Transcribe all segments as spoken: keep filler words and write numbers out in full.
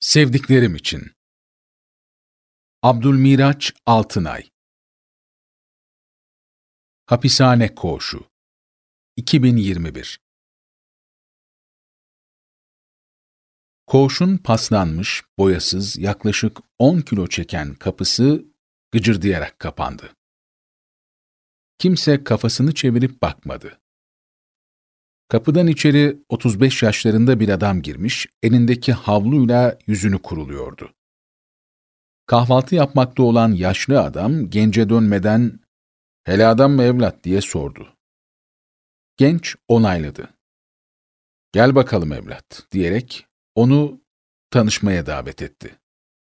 Sevdiklerim için. Abdülmiraç Altınay. Hapishane Koğuşu. iki bin yirmi bir. Koğuşun paslanmış, boyasız, yaklaşık on kilo çeken kapısı gıcırdayarak kapandı. Kimse kafasını çevirip bakmadı. Kapıdan içeri otuz beş yaşlarında bir adam girmiş, elindeki havluyla yüzünü kuruluyordu. Kahvaltı yapmakta olan yaşlı adam gence dönmeden "Hele adam mı evlat?" diye sordu. Genç onayladı. "Gel bakalım evlat," diyerek onu tanışmaya davet etti.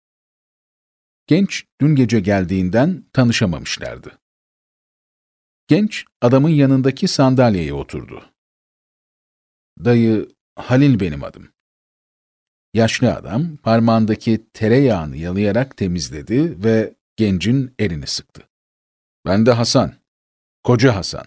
Genç dün gece geldiğinden tanışamamışlardı. Genç adamın yanındaki sandalyeye oturdu. "Dayı, Halil benim adım." Yaşlı adam parmağındaki tereyağını yalayarak temizledi ve gencin elini sıktı. "Ben de Hasan, Koca Hasan."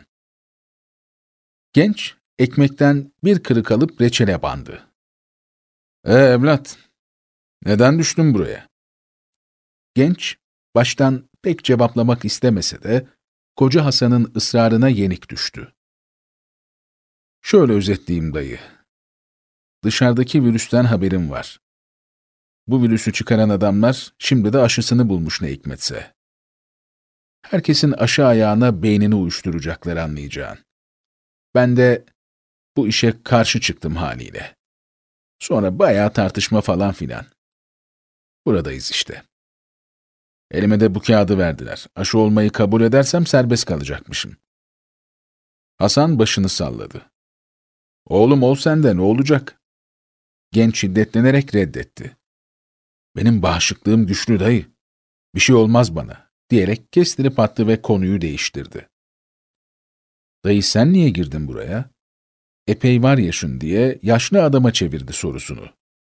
Genç ekmekten bir kırık alıp reçele bandı. "E evlat, neden düştün buraya?" Genç baştan pek cevaplamak istemese de Koca Hasan'ın ısrarına yenik düştü. "Şöyle özetleyeyim dayı. Dışarıdaki virüsten haberim var. Bu virüsü çıkaran adamlar şimdi de aşısını bulmuş ne hikmetse. Herkesin aşı ayağına beynini uyuşturacaklar anlayacağın. Ben de bu işe karşı çıktım haliyle. Sonra bayağı tartışma falan filan. Buradayız işte. Elime de bu kağıdı verdiler. Aşı olmayı kabul edersem serbest kalacakmışım." Hasan başını salladı. "Oğlum ol sen de, ne olacak?" Genç şiddetlenerek reddetti. "Benim bağışıklığım güçlü dayı. Bir şey olmaz bana," diyerek kestirip attı ve konuyu değiştirdi. "Dayı sen niye girdin buraya? Epey var yaşın," diye yaşlı adama çevirdi sorusunu.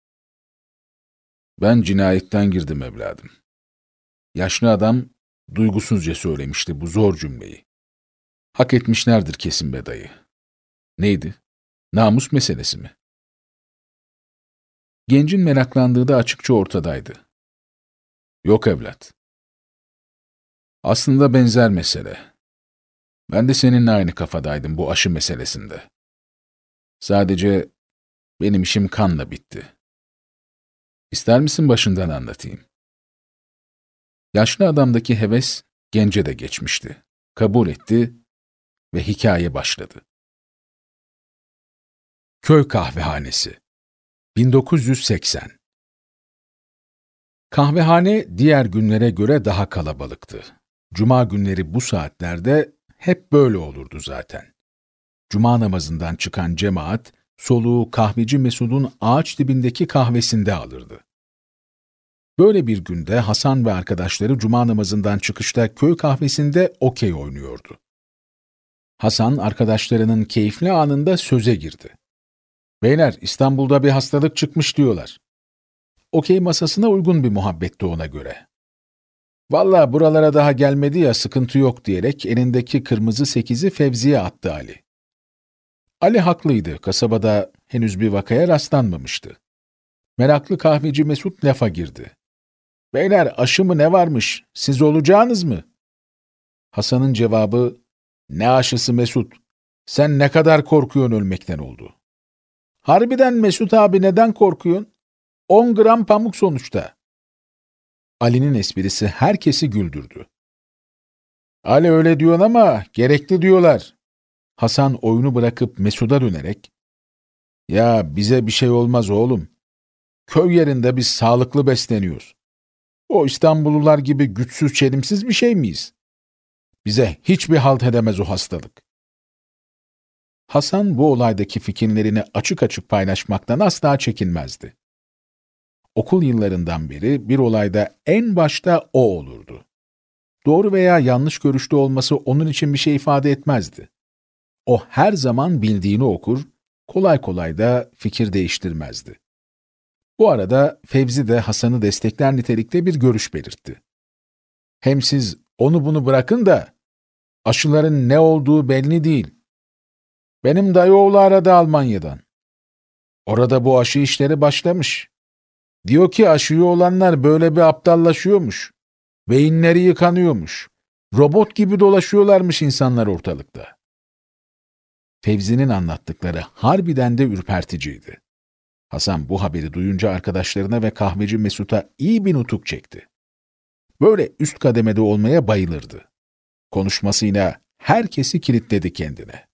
"Ben cinayetten girdim evladım." Yaşlı adam duygusuzca söylemişti bu zor cümleyi. "Hak etmişlerdir kesin be dayı." "Neydi? Namus meselesi mi?" Gencin meraklandığı da açıkça ortadaydı. "Yok evlat. Aslında benzer mesele. Ben de seninle aynı kafadaydım bu aşı meselesinde. Sadece benim işim kanla bitti. İster misin başından anlatayım?" Yaşlı adamdaki heves gence de geçmişti. Kabul etti ve hikaye başladı. Köy kahvehanesi. bin dokuz yüz seksen. Kahvehane diğer günlere göre daha kalabalıktı. Cuma günleri bu saatlerde hep böyle olurdu zaten. Cuma namazından çıkan cemaat, soluğu kahveci Mesud'un ağaç dibindeki kahvesinde alırdı. Böyle bir günde Hasan ve arkadaşları cuma namazından çıkışta köy kahvesinde okey oynuyordu. Hasan arkadaşlarının keyifli anında söze girdi. "Beyler, İstanbul'da bir hastalık çıkmış diyorlar." Okey masasına uygun bir muhabbetti ona göre. "Vallahi buralara daha gelmedi ya, sıkıntı yok," diyerek elindeki kırmızı sekizi Fevzi'ye attı Ali. Ali haklıydı, kasabada henüz bir vakaya rastlanmamıştı. Meraklı kahveci Mesut lafa girdi. "Beyler, aşı mı ne varmış, siz olacağınız mı?" Hasan'ın cevabı, "Ne aşısı Mesut, sen ne kadar korkuyorsun ölmekten" oldu. "Harbiden Mesut abi, neden korkuyorsun? On gram pamuk sonuçta." Ali'nin esprisi herkesi güldürdü. "Ali öyle diyorsun ama gerekli diyorlar." Hasan oyunu bırakıp Mesut'a dönerek, "Ya bize bir şey olmaz oğlum. Köy yerinde biz sağlıklı besleniyoruz. O İstanbullular gibi güçsüz çelimsiz bir şey miyiz? Bize hiçbir halt edemez o hastalık." Hasan bu olaydaki fikirlerini açık açık paylaşmaktan asla çekinmezdi. Okul yıllarından beri bir olayda en başta o olurdu. Doğru veya yanlış görüşte olması onun için bir şey ifade etmezdi. O her zaman bildiğini okur, kolay kolay da fikir değiştirmezdi. Bu arada Fevzi de Hasan'ı destekler nitelikte bir görüş belirtti. "Hem siz onu bunu bırakın da aşıların ne olduğu belli değil. Benim dayı oğlu aradı Almanya'dan. Orada bu aşı işleri başlamış. Diyor ki aşıyı olanlar böyle bir aptallaşıyormuş. Beyinleri yıkanıyormuş. Robot gibi dolaşıyorlarmış insanlar ortalıkta. Fevzi'nin anlattıkları harbiden de ürperticiydi. Hasan bu haberi duyunca arkadaşlarına ve kahveci Mesut'a iyi bir nutuk çekti. Böyle üst kademede olmaya bayılırdı. Konuşmasıyla herkesi kilitledi kendine.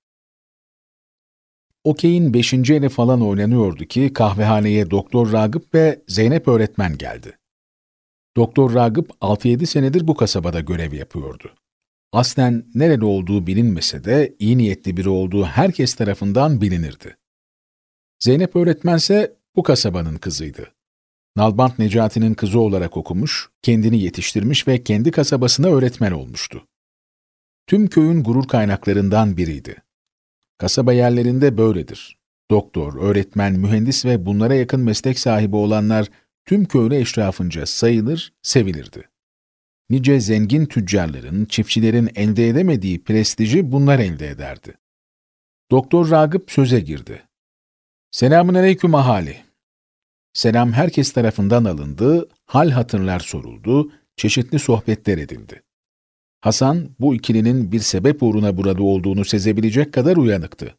Okey'in beşinci eli falan oynanıyordu ki kahvehaneye Doktor Ragıp ve Zeynep öğretmen geldi. Doktor Ragıp altı yedi senedir bu kasabada görev yapıyordu. Aslen nerede olduğu bilinmese de iyi niyetli biri olduğu herkes tarafından bilinirdi. Zeynep öğretmense bu kasabanın kızıydı. Nalbant Necati'nin kızı olarak okumuş, kendini yetiştirmiş ve kendi kasabasına öğretmen olmuştu. Tüm köyün gurur kaynaklarından biriydi. Kasaba yerlerinde böyledir. Doktor, öğretmen, mühendis ve bunlara yakın meslek sahibi olanlar tüm köylü eşrafınca sayılır, sevilirdi. Nice zengin tüccarların, çiftçilerin elde edemediği prestiji bunlar elde ederdi. Doktor Ragıp söze girdi. "Selamünaleyküm ahali." Selam herkes tarafından alındı, hal hatırlar soruldu, çeşitli sohbetler edildi. Hasan, bu ikilinin bir sebep uğruna burada olduğunu sezebilecek kadar uyanıktı.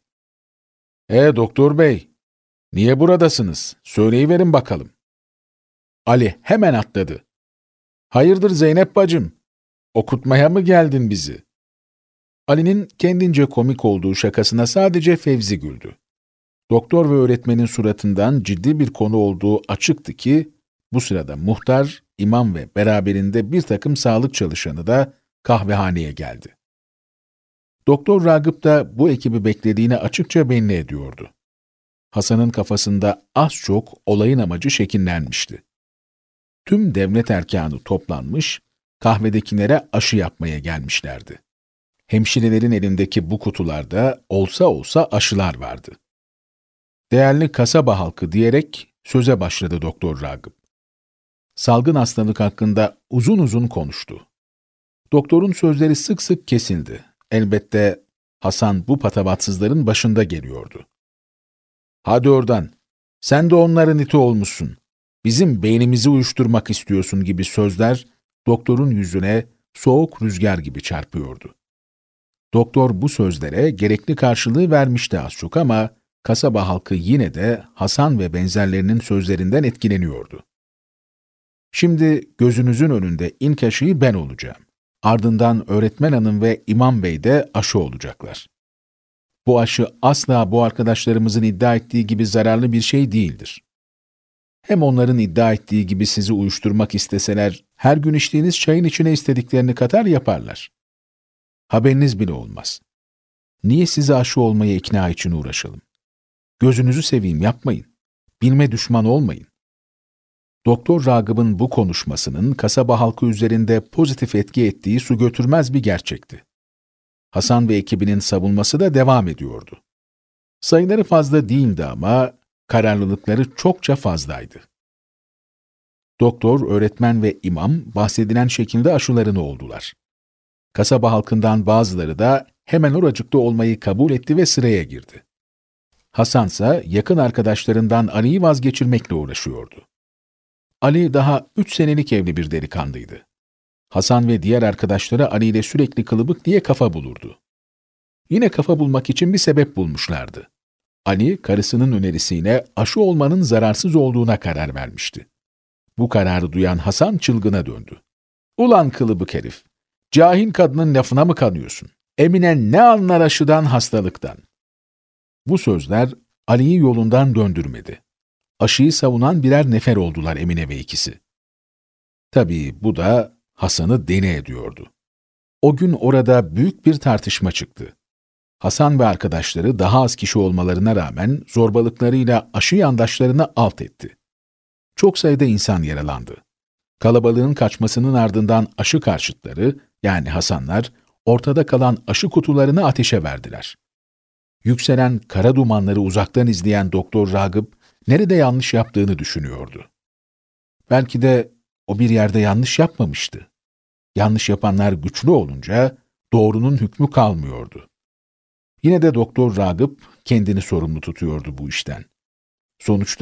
"E doktor bey, niye buradasınız? Söyleyiverin bakalım." Ali hemen atladı. "Hayırdır Zeynep bacım? Okutmaya mı geldin bizi?" Ali'nin kendince komik olduğu şakasına sadece Fevzi güldü. Doktor ve öğretmenin suratından ciddi bir konu olduğu açıktı ki, bu sırada muhtar, imam ve beraberinde bir takım sağlık çalışanı da kahvehaneye geldi. Doktor Ragıp da bu ekibi beklediğini açıkça belli ediyordu. Hasan'ın kafasında az çok olayın amacı şekillenmişti. Tüm devlet erkanı toplanmış, kahvedekilere aşı yapmaya gelmişlerdi. Hemşirelerin elindeki bu kutularda olsa olsa aşılar vardı. "Değerli kasaba halkı" diyerek söze başladı Doktor Ragıp. Salgın hastalık hakkında uzun uzun konuştu. Doktorun sözleri sık sık kesildi. Elbette Hasan bu patavatsızların başında geliyordu. "Hadi oradan, sen de onların iti olmuşsun. Bizim beynimizi uyuşturmak istiyorsun" gibi sözler doktorun yüzüne soğuk rüzgar gibi çarpıyordu. Doktor bu sözlere gerekli karşılığı vermişti az çok ama kasaba halkı yine de Hasan ve benzerlerinin sözlerinden etkileniyordu. "Şimdi gözünüzün önünde ilk aşıyı ben olacağım. Ardından öğretmen hanım ve imam bey de aşı olacaklar. Bu aşı asla bu arkadaşlarımızın iddia ettiği gibi zararlı bir şey değildir. Hem onların iddia ettiği gibi sizi uyuşturmak isteseler, her gün içtiğiniz çayın içine istediklerini katar yaparlar. Haberiniz bile olmaz. Niye sizi aşı olmaya ikna için uğraşalım? Gözünüzü seveyim, yapmayın. Bilme düşman olmayın." Doktor Ragıp'ın bu konuşmasının kasaba halkı üzerinde pozitif etki ettiği su götürmez bir gerçekti. Hasan ve ekibinin savunması da devam ediyordu. Sayıları fazla değildi ama kararlılıkları çokça fazlaydı. Doktor, öğretmen ve imam bahsedilen şekilde aşılarını oldular. Kasaba halkından bazıları da hemen oracıkta olmayı kabul etti ve sıraya girdi. Hasansa yakın arkadaşlarından Ali'yi vazgeçirmekle uğraşıyordu. Ali daha üç senelik evli bir delikanlıydı. Hasan ve diğer arkadaşları Ali ile sürekli kılıbık diye kafa bulurdu. Yine kafa bulmak için bir sebep bulmuşlardı. Ali, karısının önerisiyle aşı olmanın zararsız olduğuna karar vermişti. Bu kararı duyan Hasan çılgına döndü. "Ulan kılıbık herif, cahil kadının lafına mı kanıyorsun? Emine ne anlar aşıdan, hastalıktan?" Bu sözler Ali'yi yolundan döndürmedi. Aşıyı savunan birer nefer oldular Emine ve ikisi. Tabii bu da Hasan'ı deli ediyordu. O gün orada büyük bir tartışma çıktı. Hasan ve arkadaşları daha az kişi olmalarına rağmen zorbalıklarıyla aşı yandaşlarını alt etti. Çok sayıda insan yaralandı. Kalabalığın kaçmasının ardından aşı karşıtları, yani Hasanlar, ortada kalan aşı kutularını ateşe verdiler. Yükselen kara dumanları uzaktan izleyen Doktor Ragıp, nerede yanlış yaptığını düşünüyordu. Belki de o bir yerde yanlış yapmamıştı. Yanlış yapanlar güçlü olunca doğrunun hükmü kalmıyordu. Yine de Doktor Ragıp kendini sorumlu tutuyordu bu işten. Sonuçta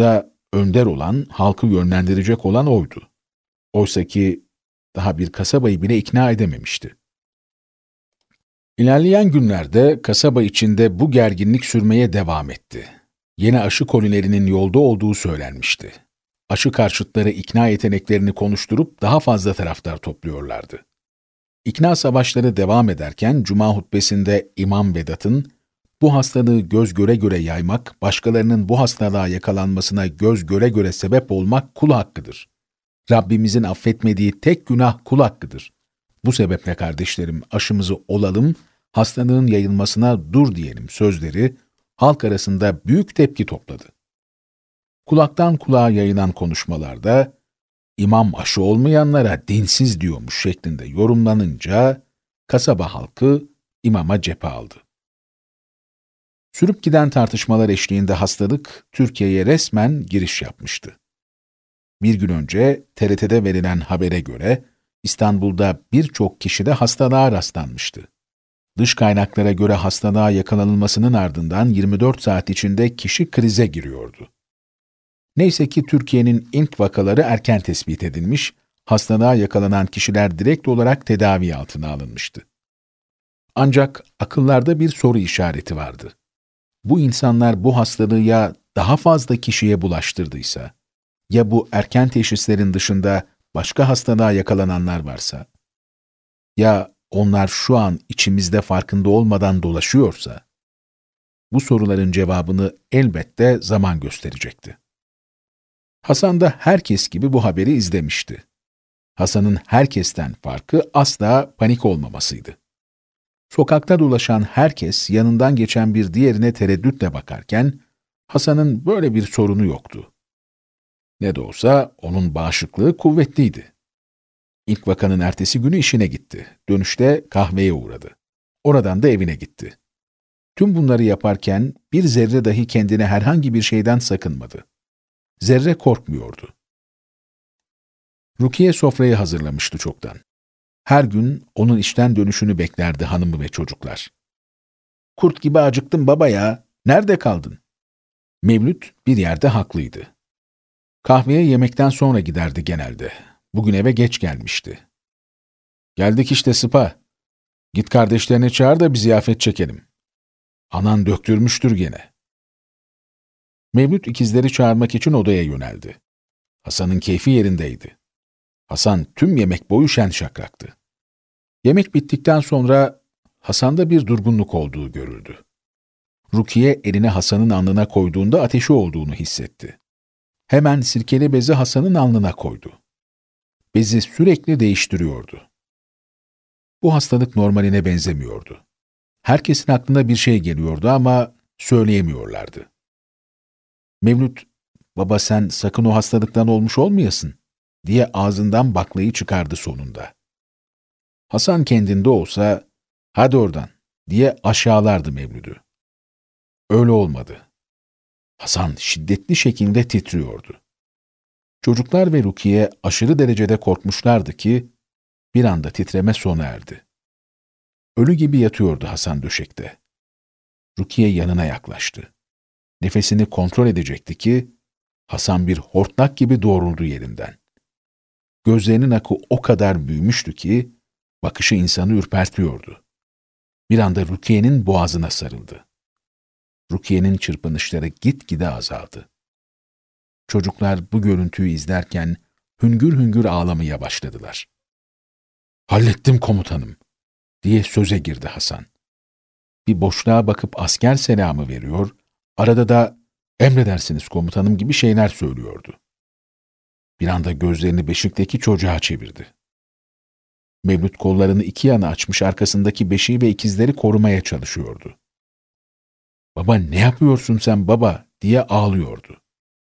önder olan, halkı yönlendirecek olan oydu. Oysa ki daha bir kasabayı bile ikna edememişti. İlerleyen günlerde kasaba içinde bu gerginlik sürmeye devam etti. Yeni aşı kolilerinin yolda olduğu söylenmişti. Aşı karşıtları ikna yeteneklerini konuşturup daha fazla taraftar topluyorlardı. İkna savaşları devam ederken Cuma hutbesinde İmam Vedat'ın bu hastalığı göz göre göre yaymak, başkalarının bu hastalığa yakalanmasına göz göre göre sebep olmak kul hakkıdır. Rabbimizin affetmediği tek günah kul hakkıdır. Bu sebeple kardeşlerim aşımızı olalım, hastalığın yayılmasına dur diyelim sözleri halk arasında büyük tepki topladı. Kulaktan kulağa yayılan konuşmalarda İmam aşı olmayanlara dinsiz diyormuş şeklinde yorumlanınca kasaba halkı imama cephe aldı. Sürüp giden tartışmalar eşliğinde hastalık Türkiye'ye resmen giriş yapmıştı. Bir gün önce T R T'de verilen habere göre İstanbul'da birçok kişide hastalığa rastlanmıştı. Dış kaynaklara göre hastalığa yakalanılmasının ardından yirmi dört saat içinde kişi krize giriyordu. Neyse ki Türkiye'nin ilk vakaları erken tespit edilmiş, hastalığa yakalanan kişiler direkt olarak tedavi altına alınmıştı. Ancak akıllarda bir soru işareti vardı. Bu insanlar bu hastalığı ya daha fazla kişiye bulaştırdıysa, ya bu erken teşhislerin dışında başka hastalığa yakalananlar varsa, ya onlar şu an içimizde farkında olmadan dolaşıyorsa, bu soruların cevabını elbette zaman gösterecekti. Hasan da herkes gibi bu haberi izlemişti. Hasan'ın herkesten farkı asla panik olmamasıydı. Sokakta dolaşan herkes yanından geçen bir diğerine tereddütle bakarken, Hasan'ın böyle bir sorunu yoktu. Ne de olsa onun bağışıklığı kuvvetliydi. İlk vakanın ertesi günü işine gitti. Dönüşte kahveye uğradı. Oradan da evine gitti. Tüm bunları yaparken bir zerre dahi kendine herhangi bir şeyden sakınmadı. Zerre korkmuyordu. Rukiye sofrayı hazırlamıştı çoktan. Her gün onun işten dönüşünü beklerdi hanımı ve çocuklar. "Kurt gibi acıktım baba ya, nerede kaldın?" Mevlüt bir yerde haklıydı. Kahveye yemekten sonra giderdi genelde. Bugün eve geç gelmişti. "Geldik işte Sıpa. Git kardeşlerini çağır da bir ziyafet çekelim. Anan döktürmüştür gene." Mevlüt ikizleri çağırmak için odaya yöneldi. Hasan'ın keyfi yerindeydi. Hasan tüm yemek boyu şen şakraktı. Yemek bittikten sonra Hasan'da bir durgunluk olduğu görüldü. Rukiye elini Hasan'ın alnına koyduğunda ateşi olduğunu hissetti. Hemen sirkeli bezi Hasan'ın alnına koydu. Bezi sürekli değiştiriyordu. Bu hastalık normaline benzemiyordu. Herkesin aklına bir şey geliyordu ama söyleyemiyorlardı. Mevlüt, "Baba sen sakın o hastalıktan olmuş olmayasın," diye ağzından baklayı çıkardı sonunda. Hasan kendinde olsa, "Hadi oradan," diye aşağılardı Mevlüt'ü. Öyle olmadı. Hasan şiddetli şekilde titriyordu. Çocuklar ve Rukiye aşırı derecede korkmuşlardı ki, bir anda titreme sona erdi. Ölü gibi yatıyordu Hasan döşekte. Rukiye yanına yaklaştı. Nefesini kontrol edecekti ki, Hasan bir hortlak gibi doğruldu yerinden. Gözlerinin akı o kadar büyümüştü ki, bakışı insanı ürpertiyordu. Bir anda Rukiye'nin boğazına sarıldı. Rukiye'nin çırpınışları gitgide azaldı. Çocuklar bu görüntüyü izlerken hüngür hüngür ağlamaya başladılar. "Hallettim komutanım," diye söze girdi Hasan. Bir boşluğa bakıp asker selamı veriyor, arada da "Emredersiniz komutanım" gibi şeyler söylüyordu. Bir anda gözlerini beşikteki çocuğa çevirdi. Mevlüt kollarını iki yana açmış arkasındaki beşiği ve ikizleri korumaya çalışıyordu. "Baba ne yapıyorsun sen baba?" diye ağlıyordu.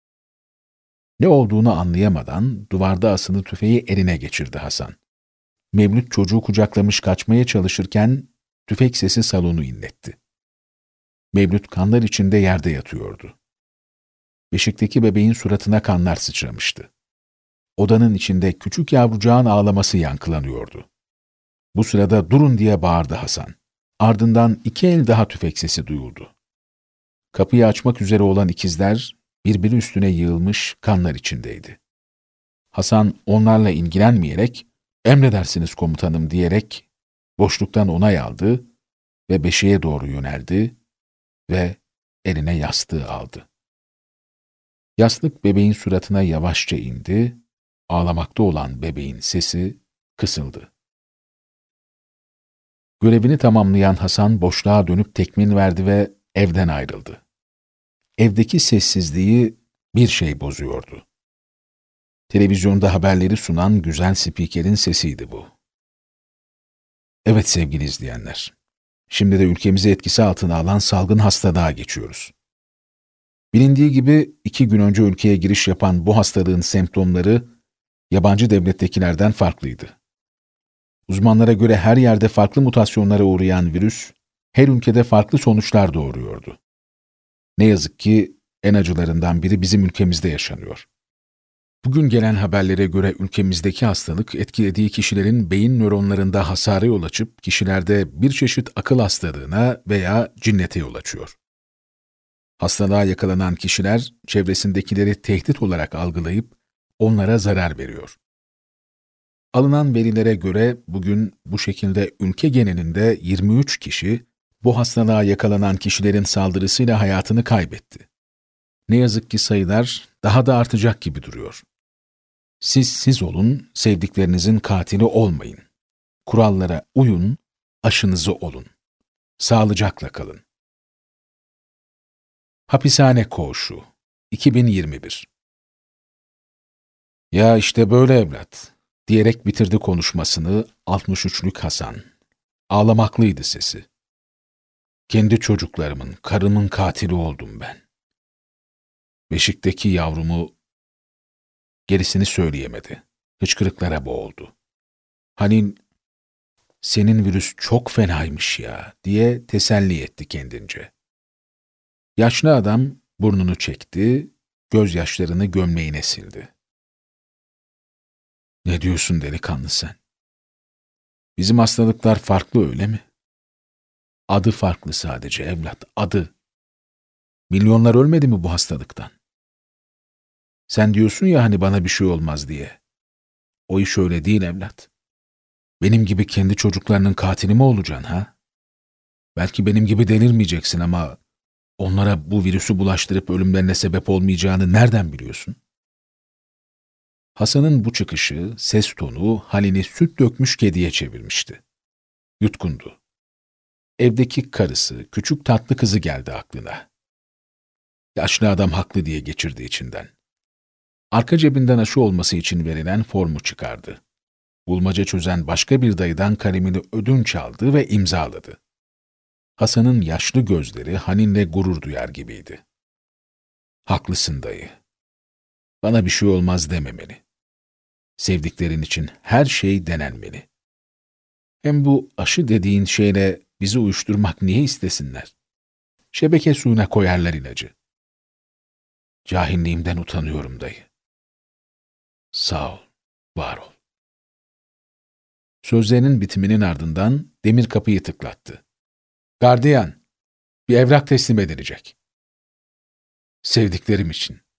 Ne olduğunu anlayamadan duvarda asılı tüfeği eline geçirdi Hasan. Mevlüt çocuğu kucaklamış kaçmaya çalışırken tüfek sesi salonu inletti. Mevlüt kanlar içinde yerde yatıyordu. Beşikteki bebeğin suratına kanlar sıçramıştı. Odanın içinde küçük yavrucağın ağlaması yankılanıyordu. Bu sırada "Durun!" diye bağırdı Hasan. Ardından iki el daha tüfek sesi duyuldu. Kapıyı açmak üzere olan ikizler birbiri üstüne yığılmış kanlar içindeydi. Hasan onlarla ilgilenmeyerek, "Emredersiniz komutanım" diyerek boşluktan onay aldı ve beşiğe doğru yöneldi ve eline yastığı aldı. Yastık bebeğin suratına yavaşça indi, ağlamakta olan bebeğin sesi kısıldı. Görevini tamamlayan Hasan boşluğa dönüp tekmin verdi ve evden ayrıldı. Evdeki sessizliği bir şey bozuyordu. Televizyonda haberleri sunan güzel spikerin sesiydi bu. Evet sevgili izleyenler, şimdi de ülkemizi etkisi altına alan salgın hastalığa geçiyoruz. Bilindiği gibi iki gün önce ülkeye giriş yapan bu hastalığın semptomları yabancı devlettekilerden farklıydı. Uzmanlara göre her yerde farklı mutasyonlara uğrayan virüs, her ülkede farklı sonuçlar doğuruyordu. Ne yazık ki en acılarından biri bizim ülkemizde yaşanıyor. Bugün gelen haberlere göre ülkemizdeki hastalık etkilediği kişilerin beyin nöronlarında hasara yol açıp kişilerde bir çeşit akıl hastalığına veya cinnete yol açıyor. Hastalığa yakalanan kişiler çevresindekileri tehdit olarak algılayıp onlara zarar veriyor. Alınan verilere göre bugün bu şekilde ülke genelinde yirmi üç kişi bu hastalığa yakalanan kişilerin saldırısıyla hayatını kaybetti. Ne yazık ki sayılar daha da artacak gibi duruyor. Siz siz olun, sevdiklerinizin katili olmayın. Kurallara uyun, aşınızı olun. Sağlıcakla kalın. Hapishane Koğuşu iki bin yirmi bir. Ya işte böyle evlat, diyerek bitirdi konuşmasını altmış üçlük Hasan. Ağlamaklıydı sesi. Kendi çocuklarımın, karımın katili oldum ben. Beşikteki yavrumu, gerisini söyleyemedi. Hıçkırıklara boğuldu. Hani senin virüs çok fenaymış ya diye teselli etti kendince. Yaşlı adam burnunu çekti, gözyaşlarını gömleğine sildi. Ne diyorsun delikanlı sen? Bizim hastalıklar farklı öyle mi? Adı farklı sadece evlat, adı. Milyonlar ölmedi mi bu hastalıktan? Sen diyorsun ya hani bana bir şey olmaz diye. O iş öyle değil evlat. Benim gibi kendi çocuklarının katili mi olacaksın ha? Belki benim gibi delirmeyeceksin ama onlara bu virüsü bulaştırıp ölümlerine sebep olmayacağını nereden biliyorsun? Hasan'ın bu çıkışı, ses tonu halini süt dökmüş kediye çevirmişti. Yutkundu. Evdeki karısı, küçük tatlı kızı geldi aklına. Yaşlı adam haklı diye geçirdi içinden. Arka cebinden aşı olması için verilen formu çıkardı. Bulmaca çözen başka bir dayıdan kalemini ödünç aldı ve imzaladı. Hasan'ın yaşlı gözleri haninle gurur duyar gibiydi. Haklısın dayı. Bana bir şey olmaz dememeli. Sevdiklerin için her şey denenmeli. Hem bu aşı dediğin şeyle bizi uyuşturmak niye istesinler? Şebeke suyuna koyarlar ilacı. Cahilliğimden utanıyorum dayı. Sağ ol, var ol. Sözlerinin bitiminin ardından demir kapıyı tıklattı. Gardiyan, bir evrak teslim edilecek. Sevdiklerim için.